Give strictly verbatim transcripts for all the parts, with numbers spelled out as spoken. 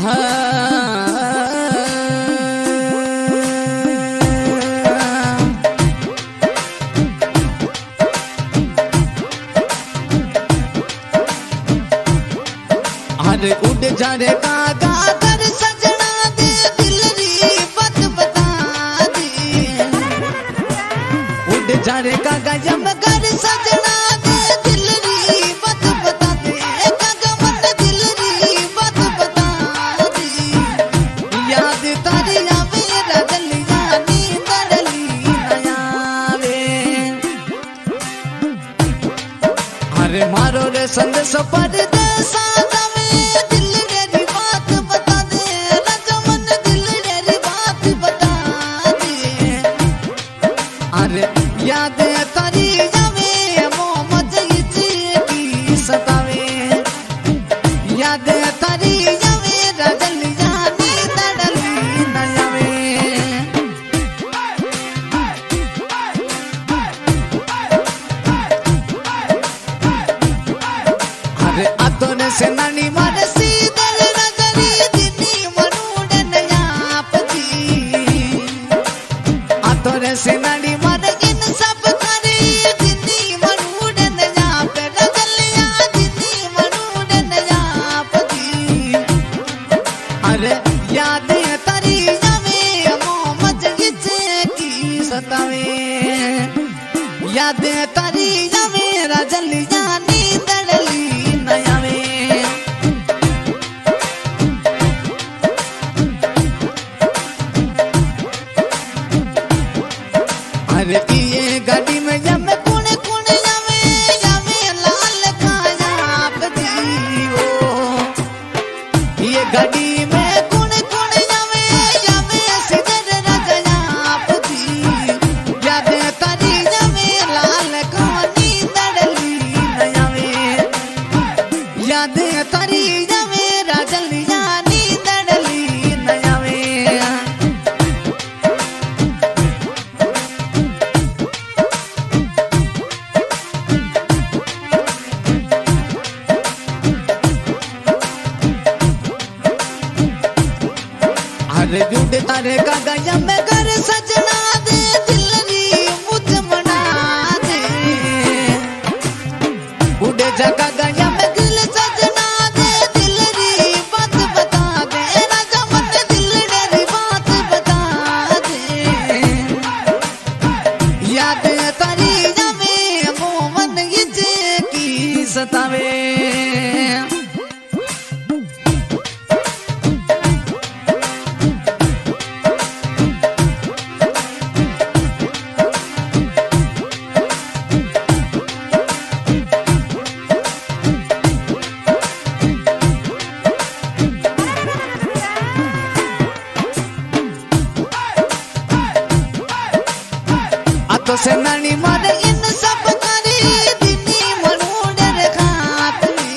अरे उड़ जा रे कागा कर सजना दे दिल री बात बता दी। उड़ जा रे कागा यम कर सजना दे दिल री बात बता दे। कागा मन दिल री बात बता दी। याद तारी आवे रजलिया नींद डली न आवे। अरे मारो रे संदेश परदेसा याद तारी जावे मोहम्मद की सतावे। याद तारी जावे रजलिया नींद डली न आवे। अरे आतोने से नानी मारे सीधे नजरी दिनी मनुडन यापती। आतोने से नानी मारे सब करे दिनी मनुडन याप रजलिया दिनी मनुडन यापती। अरे याद तारी जावे मोहम्मद की सतावे। याद तारी जावे रजलिया नींद डली न आवे। अरे ये गाड़ी में जब कुण कुण जावे जावे लाल कायाप दी। ओ ये गाड़ी में कुण कुण जावे जावे सिदर रजयाप दी। याद तारी जावे लाल कानी दड़ली न आवे। याद तारी जावे रजलिया नी दड़ली न आवे। अरे जुड़ तारे कागा यम कर सजना दे दिल री मुझ मना दे। उड़ जा कागा यम दिल सजना दे दिल री बात बता दे। राजा मन दिल री बात बता दे। याद तारी जावे मोहम्मद की सतावे। तो से नानी मारे इन सब करी दिनी मनुडर खातली।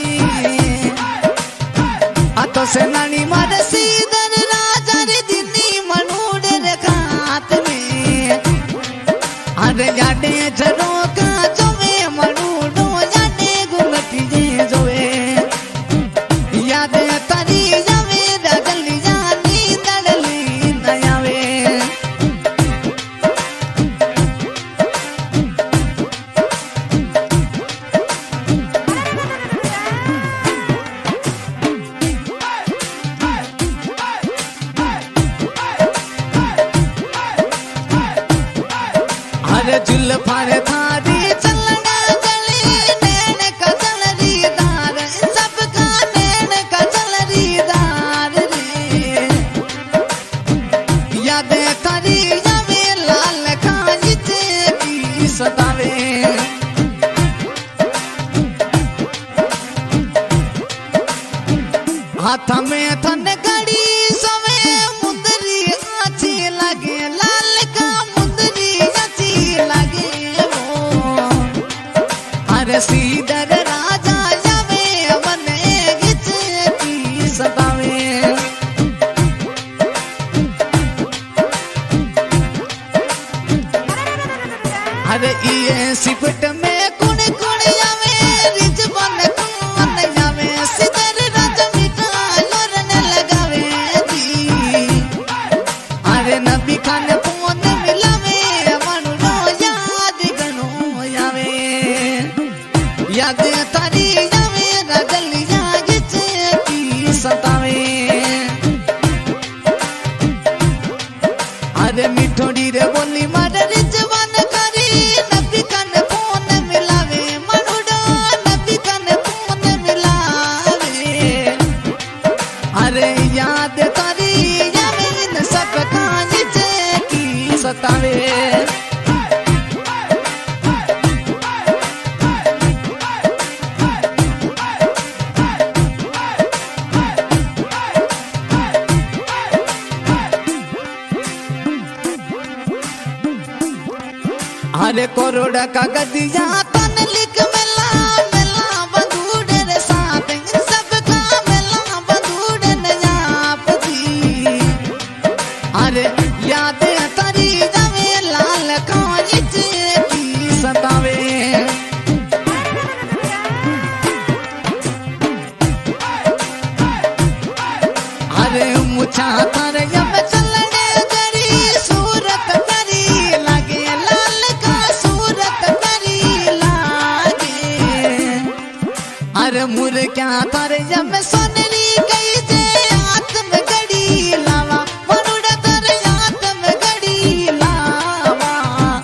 आ तो से नानी मारे सीधर राजा रे दिनी मनुडर खातली। अरे जाडे जरो का जोवे मनुडो जाडे गुमटी जे जोवे। याद तारी जावे रजलिया नींद डली न आवे। अरे जुल्फार थारी चलना जली नैन का चलरी दार। सबका नैन का चलरी दार रे। याद तारी जावे लाल खाई की सतावे। हाथ में थन घड़ी सवे मुंदरी आछी लगे। लाल का मुंदरी आछी लगे वो। अरे सीधर राजा जावे मन गिच की सतावे। अरे ये सिपट में कुण कुण जावे रिज बन कुण जावे। सिदर राजा मिठा लोरन लगावे। अरे मिठोड़ी रे बोली मारे रिजवान करी नबी कन फोन मिलावे मनुड़ा नबी कन फोन मिलावे अरे याद तारी यावे इन सब कांज की सतावे अरे करोड़ का गदिया तन लिख मिला मिला बंधुड़े रे साथ इन सब का मिला बंधुड़े ने आप दी अरे याद तारी जावे लाल कांज की सतावे अरे मुछा तारे यम चलने जरी सूरत करी लगे लाल का सूरत करी लागे अरे मुर क्या तारे यम सोनरी गई जे आत्म गड़ी लावा मनुड़ा तारे आत्म गड़ी लावा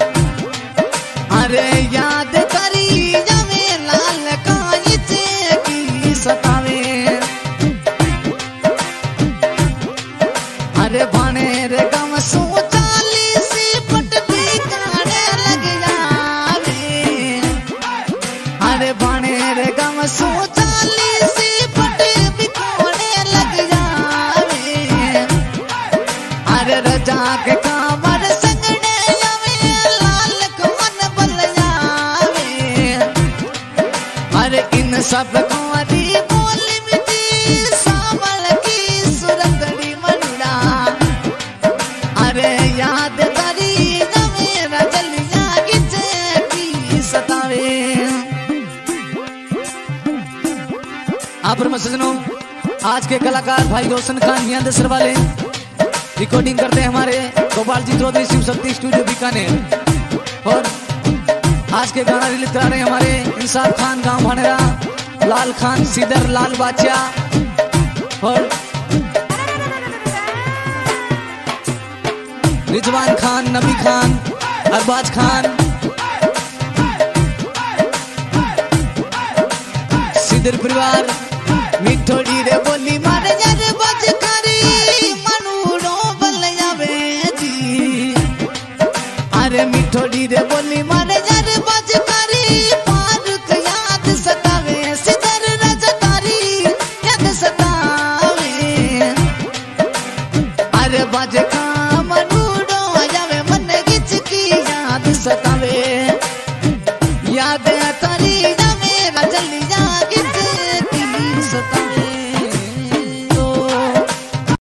अरे याद करी यमे लाल कांज की सतावे अरे भाने रे गम सो चालीसी पट भी काने लग जावे अरे भाने रे गम सो चालीसी पट भी काने लग जावे अरे रजा के कामर संगने जावे लाल को मन बल जावे अरे इन सब को अरी बोली मिटी सावल की सुरतड़ी मनुड़ा अरे याद तारी मेरा जलिया की सतावे आप सजनों आज के कलाकार भाई रोशन खान मियां दसर वाले रिकॉर्डिंग करते हैं हमारे गोपाल जी चौधरी शिव शक्ति स्टूडियो बीकानेर और आज के गाना रिलीज करा रहे हैं हमारे इंसाफ खान गांव भानेरा लाल खान सीदर लाल बादशाह और रिजवान खान नबी खान अरबाज खान सिदर परिवार मिठोड़ी